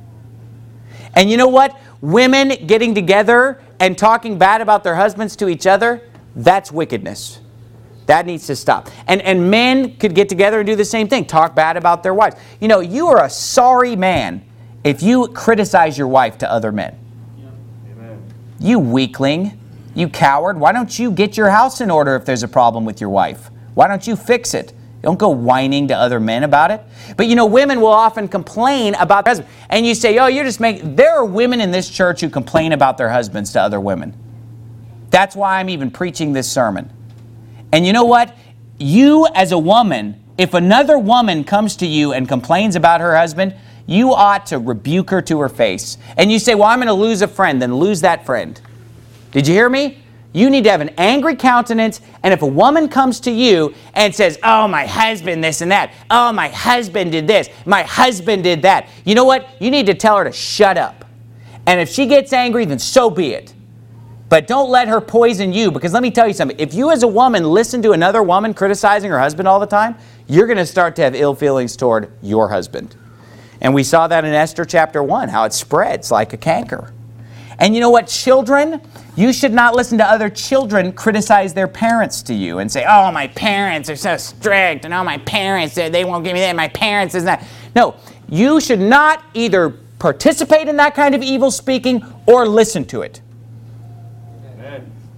And you know what? Women getting together and talking bad about their husbands to each other, that's wickedness. That needs to stop. And, and men could get together and do the same thing, talk bad about their wives. You know, you are a sorry man if you criticize your wife to other men. Yeah. Amen. You weakling, you coward. Why don't you get your house in order if there's a problem with your wife? Why don't you fix it? Don't go whining to other men about it. But you know, women will often complain about their husband. And you say, oh, you're just making... There are women in this church who complain about their husbands to other women. That's why I'm even preaching this sermon. And you know what? You as a woman, if another woman comes to you and complains about her husband, you ought to rebuke her to her face. And you say, well, I'm going to lose a friend. Then lose that friend. Did you hear me? You need to have an angry countenance, and if a woman comes to you and says, oh, my husband this and that, oh, my husband did this, my husband did that, you know what? You need to tell her to shut up. And if she gets angry, then so be it. But don't let her poison you, because let me tell you something. If you as a woman listen to another woman criticizing her husband all the time, you're going to start to have ill feelings toward your husband. And we saw that in Esther chapter one, how it spreads like a canker. And you know what, children? You should not listen to other children criticize their parents to you and say, oh, my parents are so strict, and oh, my parents, they won't give me that, my parents is that. No, you should not either participate in that kind of evil speaking or listen to it. Amen.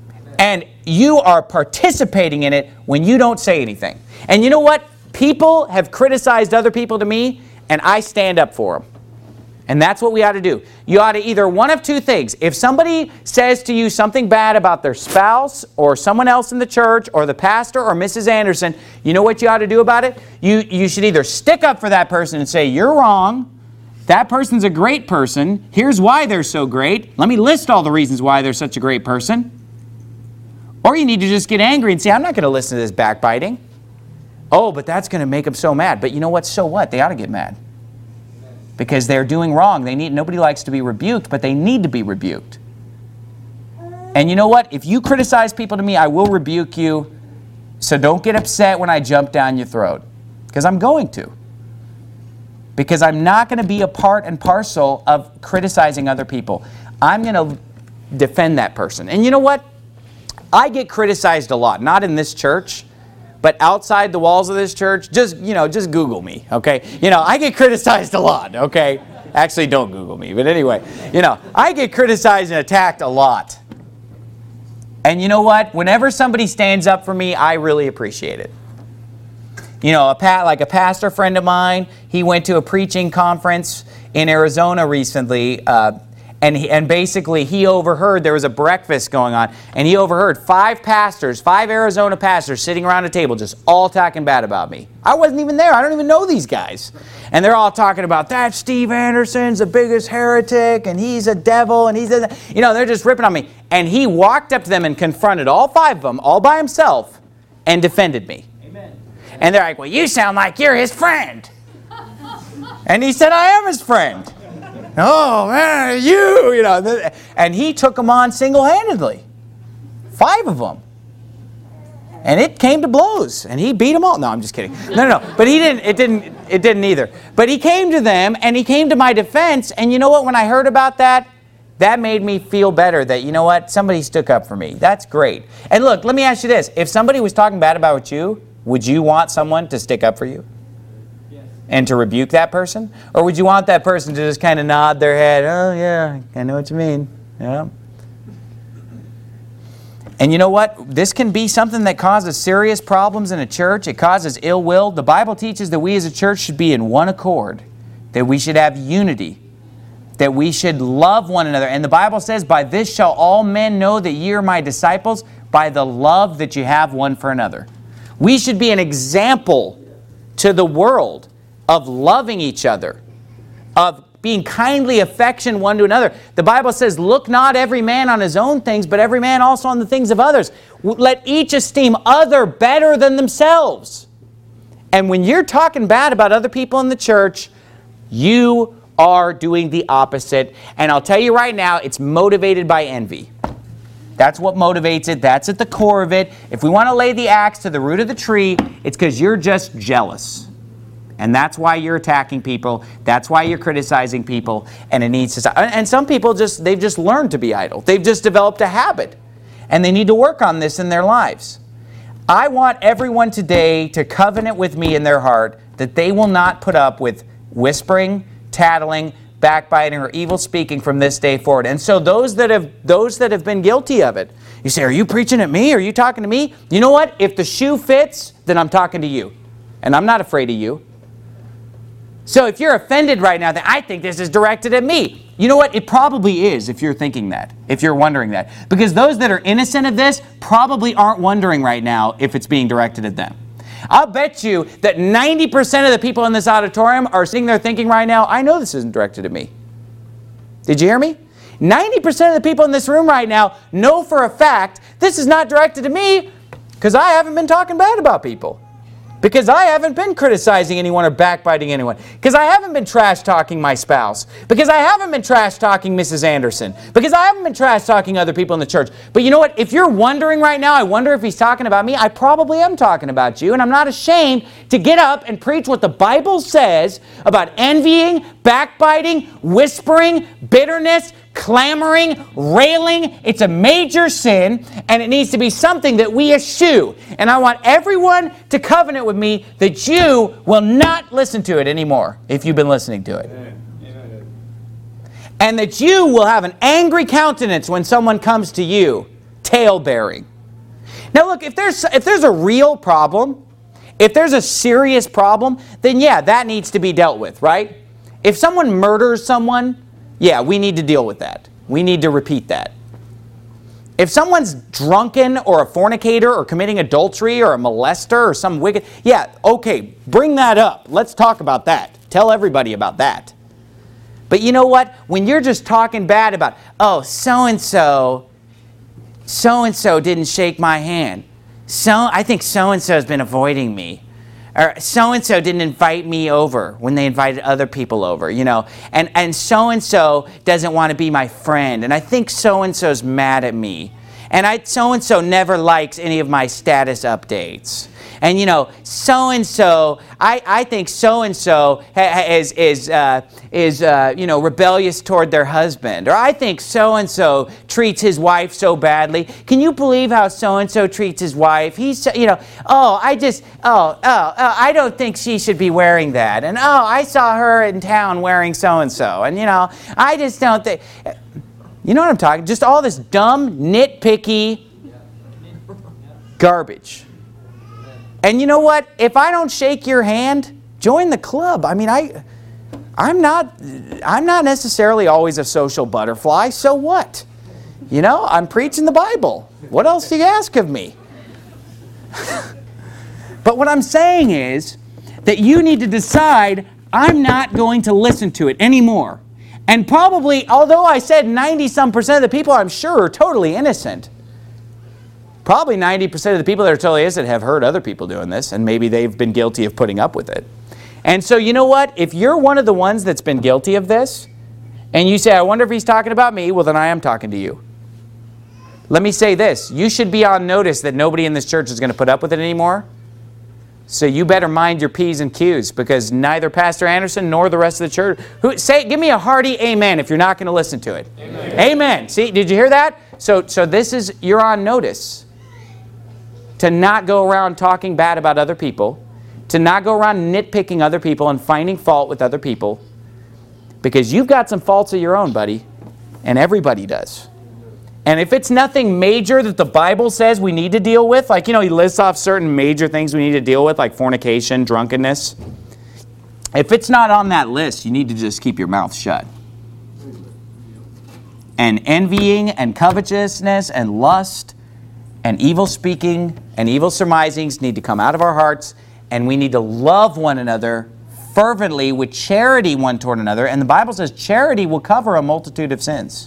And you are participating in it when you don't say anything. And you know what? People have criticized other people to me, and I stand up for them. And that's what we ought to do. You ought to either one of two things. If somebody says to you something bad about their spouse or someone else in the church or the pastor or Missus Anderson, you know what you ought to do about it? You, you should either stick up for that person and say, you're wrong. That person's a great person. Here's why they're so great. Let me list all the reasons why they're such a great person. Or you need to just get angry and say, I'm not going to listen to this backbiting. Oh, but that's going to make them so mad. But you know what? So what? They ought to get mad. Because they're doing wrong. They need, nobody likes to be rebuked, but they need to be rebuked. And you know what? If you criticize people to me, I will rebuke you. So don't get upset when I jump down your throat. Because I'm going to. Because I'm not going to be a part and parcel of criticizing other people. I'm going to defend that person. And you know what? I get criticized a lot. Not in this church. But outside the walls of this church, just, you know, just Google me, okay? You know, I get criticized a lot, okay? Actually, don't Google me, but anyway, you know, I get criticized and attacked a lot. And you know what? Whenever somebody stands up for me, I really appreciate it. You know, a pa- like a pastor friend of mine, he went to a preaching conference in Arizona recently, uh, And, he, and basically he overheard, there was a breakfast going on, and he overheard five pastors, five Arizona pastors sitting around a table just all talking bad about me. I wasn't even there. I don't even know these guys. And they're all talking about, that Steve Anderson's the biggest heretic, and he's a devil, and he's a... You know, they're just ripping on me. And he walked up to them and confronted all five of them, all by himself, and defended me. Amen. And they're like, well, you sound like you're his friend. And he said, I am his friend. Oh, man, you, you know. And he took them on single-handedly. Five of them. And it came to blows. And he beat them all. No, I'm just kidding. No, no, no. But he didn't, it didn't, it didn't either. But he came to them, and he came to my defense. And you know what? When I heard about that, that made me feel better that, you know what? Somebody stuck up for me. That's great. And look, let me ask you this. If somebody was talking bad about you, would you want someone to stick up for you? And to rebuke that person? Or would you want that person to just kind of nod their head, oh yeah, I know what you mean. Yeah. And you know what? This can be something that causes serious problems in a church. It causes ill will. The Bible teaches that we as a church should be in one accord. That we should have unity. That we should love one another. And the Bible says, by this shall all men know that ye are my disciples, by the love that you have one for another. We should be an example to the world of loving each other, of being kindly affection one to another. The Bible says, look not every man on his own things, but every man also on the things of others. Let each esteem other better than themselves. And when you're talking bad about other people in the church, you are doing the opposite. And I'll tell you right now, it's motivated by envy. That's what motivates it. That's at the core of it. If we want to lay the axe to the root of the tree, it's because you're just jealous. And that's why you're attacking people. That's why you're criticizing people. And it needs to stop. And some people just, they've just learned to be idle. They've just developed a habit. And they need to work on this in their lives. I want everyone today to covenant with me in their heart that they will not put up with whispering, tattling, backbiting, or evil speaking from this day forward. And so those that have those that have been guilty of it, you say, are you preaching at me? Are you talking to me? You know what? If the shoe fits, then I'm talking to you. And I'm not afraid of you. So if you're offended right now, then I think this is directed at me. You know what? It probably is if you're thinking that, if you're wondering that. Because those that are innocent of this probably aren't wondering right now if it's being directed at them. I'll bet you that ninety percent of the people in this auditorium are sitting there thinking right now, I know this isn't directed at me. Did you hear me? ninety percent of the people in this room right now know for a fact this is not directed at me because I haven't been talking bad about people. Because I haven't been criticizing anyone or backbiting anyone. Because I haven't been trash-talking my spouse. Because I haven't been trash-talking Missus Anderson. Because I haven't been trash-talking other people in the church. But you know what? If you're wondering right now, I wonder if he's talking about me, I probably am talking about you. And I'm not ashamed to get up and preach what the Bible says about envying, backbiting, whispering, bitterness, clamoring, railing. It's a major sin, and it needs to be something that we eschew. And I want everyone to covenant with me that you will not listen to it anymore if you've been listening to it. Amen. And that you will have an angry countenance when someone comes to you, tail-bearing. Now look, if there's, if there's a real problem, if there's a serious problem, then yeah, that needs to be dealt with, right? If someone murders someone, yeah, we need to deal with that. We need to repeat that. If someone's drunken or a fornicator or committing adultery or a molester or some wicked, yeah, okay, bring that up. Let's talk about that. Tell everybody about that. But you know what? When you're just talking bad about, oh, so-and-so, so-and-so didn't shake my hand. So I think so-and-so has been avoiding me. Or so-and-so didn't invite me over when they invited other people over, you know. And, and so-and-so doesn't want to be my friend. And I think so-and-so's mad at me. And I so-and-so never likes any of my status updates. And, you know, so-and-so, I, I think so-and-so is, is, uh, is uh, you know, rebellious toward their husband. Or I think so-and-so treats his wife so badly. Can you believe how so-and-so treats his wife? He's, you know, oh, I just, oh, oh, oh, I don't think she should be wearing that. And, oh, I saw her in town wearing so-and-so. And, you know, I just don't think, you know what I'm talking, just all this dumb, nitpicky garbage. And you know what? If I don't shake your hand, join the club. I mean, I, I'm not, I'm not necessarily always a social butterfly. So what? You know, I'm preaching the Bible. What else do you ask of me? But what I'm saying is that you need to decide, I'm not going to listen to it anymore. And probably, although I said ninety some percent of the people I'm sure are totally innocent, probably ninety percent of the people that are totally innocent have heard other people doing this, and maybe they've been guilty of putting up with it. And so you know what? If you're one of the ones that's been guilty of this, and you say, I wonder if he's talking about me, well then I am talking to you. Let me say this. You should be on notice that nobody in this church is going to put up with it anymore. So you better mind your P's and Q's, because neither Pastor Anderson nor the rest of the church, who, say, give me a hearty amen if you're not going to listen to it. Amen. Amen. See, did you hear that? So, so this is, you're on notice. To not go around talking bad about other people, to not go around nitpicking other people and finding fault with other people, because you've got some faults of your own, buddy, and everybody does. And if it's nothing major that the Bible says we need to deal with, like, you know, he lists off certain major things we need to deal with, like fornication, drunkenness. If it's not on that list, you need to just keep your mouth shut. And envying and covetousness and lust and evil speaking and evil surmisings need to come out of our hearts, and we need to love one another fervently with charity one toward another. And the Bible says charity will cover a multitude of sins.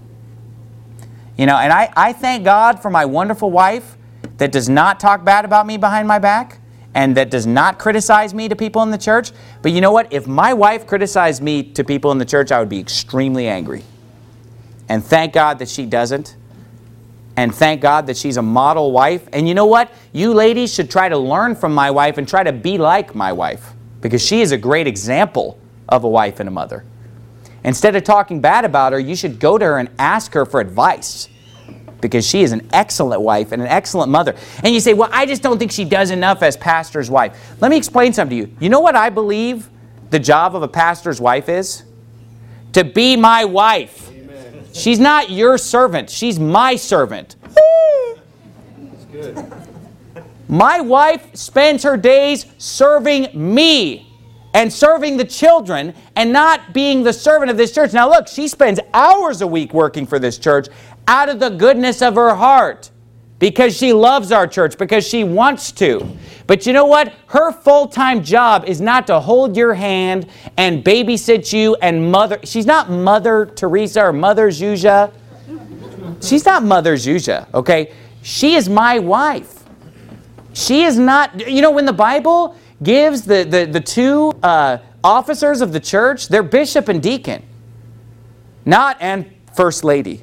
You know, and I, I thank God for my wonderful wife that does not talk bad about me behind my back and that does not criticize me to people in the church. But you know what? If my wife criticized me to people in the church, I would be extremely angry. And thank God that she doesn't. And thank God that she's a model wife. And you know what? You ladies should try to learn from my wife and try to be like my wife, because she is a great example of a wife and a mother. Instead of talking bad about her, you should go to her and ask her for advice, because she is an excellent wife and an excellent mother. And you say, well, I just don't think she does enough as pastor's wife. Let me explain something to you. You know what I believe the job of a pastor's wife is? To be my wife. Amen. She's not your servant. She's my servant. That's good. My wife spends her days serving me and serving the children and not being the servant of this church. Now look, she spends hours a week working for this church out of the goodness of her heart, because she loves our church, because she wants to. But you know what? Her full-time job is not to hold your hand and babysit you and mother. She's not Mother Teresa or Mother Zuzia. She's not Mother Zuzia, okay? She is my wife. She is not, you know, when the Bible gives the, the, the two uh, officers of the church, they're bishop and deacon. Not and first lady.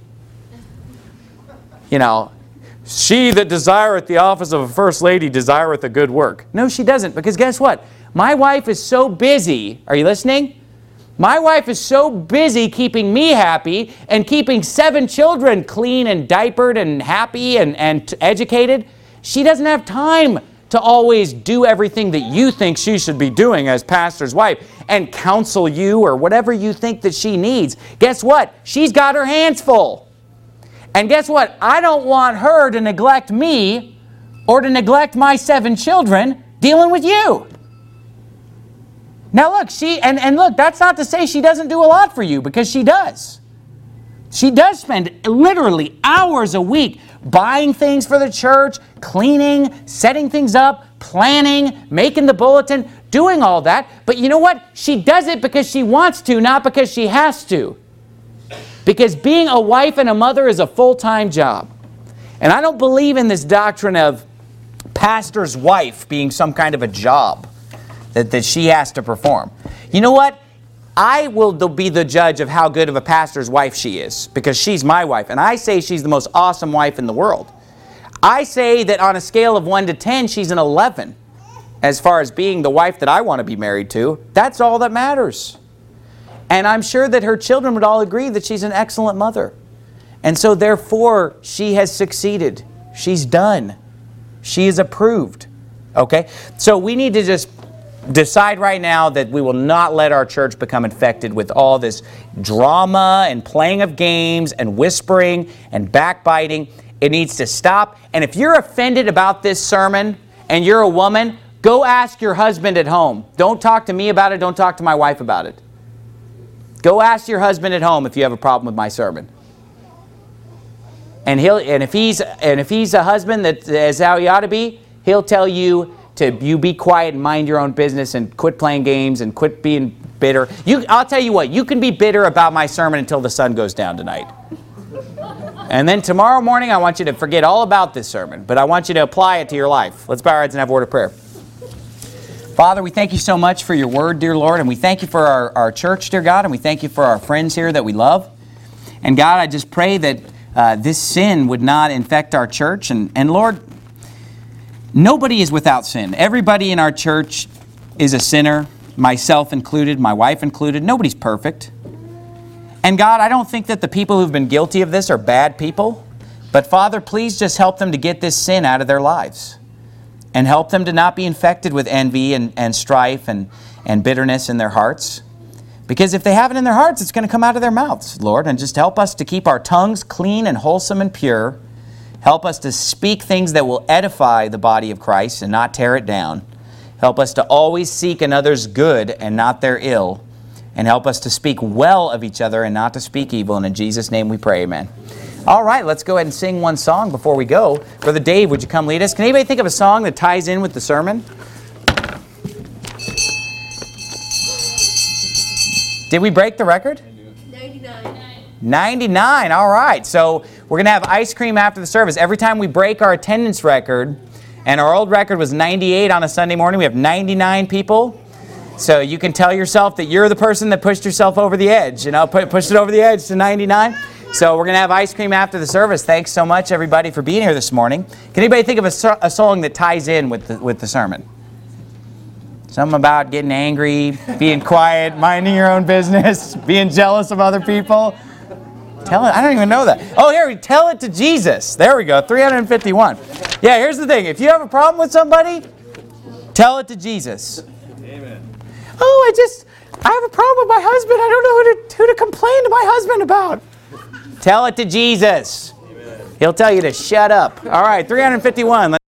You know, she that desireth the office of a first lady desireth a good work. No, she doesn't, because guess what? My wife is so busy. Are you listening? My wife is so busy keeping me happy and keeping seven children clean and diapered and happy and, and educated. She doesn't have time to always do everything that you think she should be doing as pastor's wife and counsel you or whatever you think that she needs. Guess what? She's got her hands full. And guess what? I don't want her to neglect me or to neglect my seven children dealing with you. Now look, she, and, and look, that's not to say she doesn't do a lot for you, because she does. She does spend literally hours a week buying things for the church, cleaning, setting things up, planning, making the bulletin, doing all that. But you know what? She does it because she wants to, not because she has to. Because being a wife and a mother is a full-time job. And I don't believe in this doctrine of pastor's wife being some kind of a job that, that she has to perform. You know what? I will be the judge of how good of a pastor's wife she is, because she's my wife. And I say she's the most awesome wife in the world. I say that on a scale of one to ten, she's an eleven. As far as being the wife that I want to be married to, that's all that matters. And I'm sure that her children would all agree that she's an excellent mother. And so therefore, she has succeeded. She's done. She is approved. Okay? So we need to just decide right now that we will not let our church become infected with all this drama and playing of games and whispering and backbiting. It needs to stop. And if you're offended about this sermon and you're a woman, go ask your husband at home. Don't talk to me about it. Don't talk to my wife about it. Go ask your husband at home if you have a problem with my sermon. And he'll and if he's and if he's a husband that is how he ought to be, he'll tell you to you be quiet and mind your own business and quit playing games and quit being bitter. You, I'll tell you what, you can be bitter about my sermon until the sun goes down tonight. And then tomorrow morning, I want you to forget all about this sermon, but I want you to apply it to your life. Let's bow our heads and have a word of prayer. Father, we thank you so much for your word, dear Lord, and we thank you for our, our church, dear God, and we thank you for our friends here that we love. And God, I just pray that uh, this sin would not infect our church. And, and Lord, nobody is without sin. Everybody in our church is a sinner, myself included, my wife included. Nobody's perfect. And God, I don't think that the people who've been guilty of this are bad people. But Father, please just help them to get this sin out of their lives. And help them to not be infected with envy and, and strife and, and bitterness in their hearts. Because if they have it in their hearts, it's going to come out of their mouths, Lord. And just help us to keep our tongues clean and wholesome and pure. Help us to speak things that will edify the body of Christ and not tear it down. Help us to always seek another's good and not their ill. And help us to speak well of each other and not to speak evil. And in Jesus' name we pray, amen. All right, let's go ahead and sing one song before we go. Brother Dave, would you come lead us? Can anybody think of a song that ties in with the sermon? Did we break the record? ninety-nine. ninety-nine, all right. So we're going to have ice cream after the service. Every time we break our attendance record, and our old record was ninety-eight on a Sunday morning, we have ninety-nine people. So you can tell yourself that you're the person that pushed yourself over the edge, you know, pushed it over the edge to ninety-nine. So we're going to have ice cream after the service. Thanks so much, everybody, for being here this morning. Can anybody think of a, so- a song that ties in with the, with the sermon? Something about getting angry, being quiet, minding your own business, being jealous of other people. Tell it. I don't even know that. Oh, here, tell it to Jesus. There we go, three hundred fifty-one. Yeah, here's the thing. If you have a problem with somebody, tell it to Jesus. Amen. Oh, I just, I have a problem with my husband. I don't know who to, who to complain to my husband about. Tell it to Jesus. Amen. He'll tell you to shut up. All right, three hundred fifty-one.